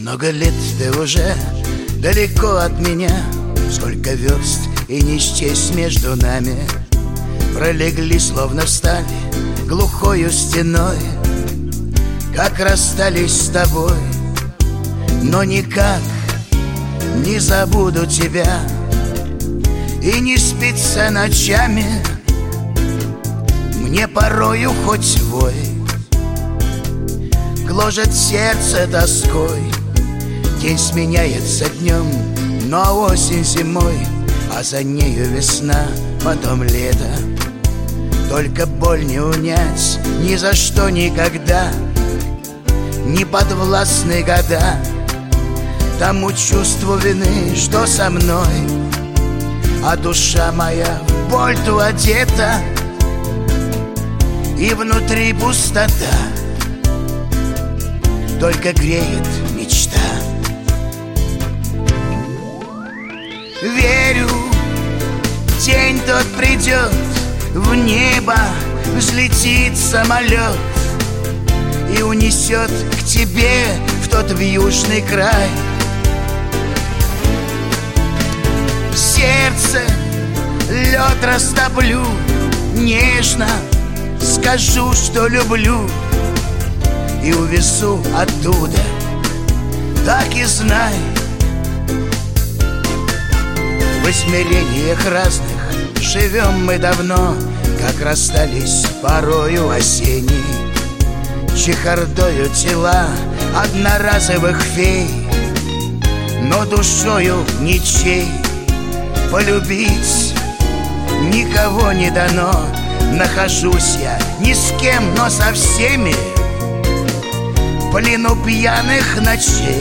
Много лет ты уже далеко от меня, сколько верст и не счесть между нами. Пролегли, словно встали глухою стеной, как расстались с тобой. Но никак не забуду тебя, и не спится ночами мне порою хоть вой. Гложет сердце тоской, день сменяется днем, но осень зимой, а за нею весна, потом лето. Только боль не унять ни за что никогда, не подвластны года тому чувству вины, что со мной. А душа моя в боль ту одета, и внутри пустота, только греет мечта. Верю, день тот придет, в небо взлетит самолет и унесет к тебе в тот вьюжный край. Сердце лед растоплю, нежно скажу, что люблю, и увезу оттуда, так и знай. В измерениях разных живем мы давно, как расстались порою осенней, чехардою тела одноразовых фей, но душою ничей. Полюбить никого не дано, нахожусь я ни с кем, но со всеми в плену пьяных ночей.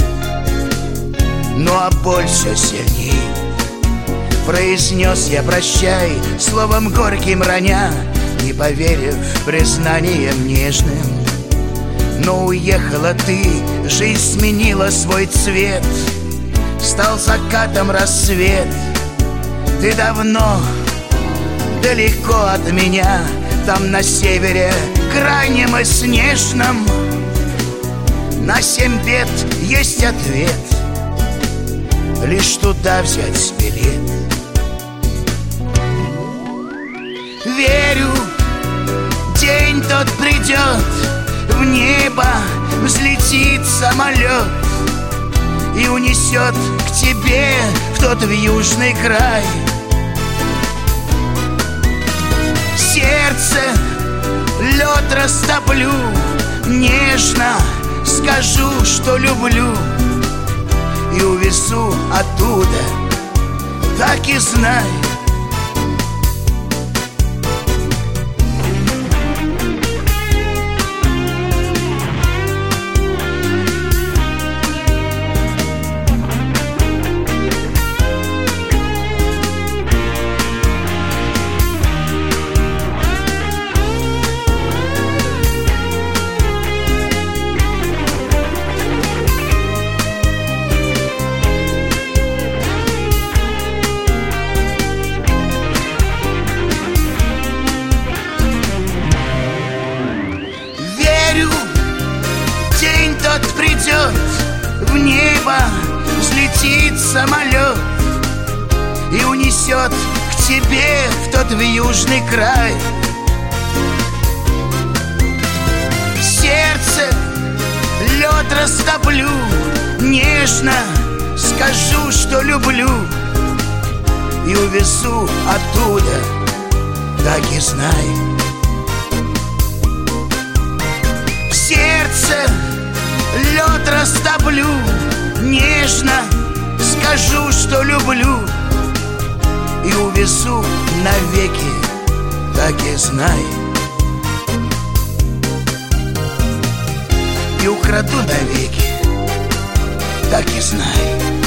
Ну а боль все сильней. Произнес я прощай словом горьким раня, не поверив признаниям нежным. Но уехала ты, жизнь сменила свой цвет, стал закатом рассвет. Ты давно далеко от меня, там на севере крайнем и снежном. На 7 бед есть ответ, лишь туда взять билет. Верю, день тот придет, в небо взлетит самолет и унесет к тебе в тот вьюжный край. Сердце лед растоплю, нежно скажу, что люблю, и увезу оттуда, так и знай. В небо взлетит самолет и унесет к тебе в тот вьюжный край. Сердце лед растоплю, нежно скажу, что люблю, и увезу оттуда, так и знай. Сердце лед растоплю, нежно скажу, что люблю, и увезу навеки, так и знай. И украду навеки, так и знай.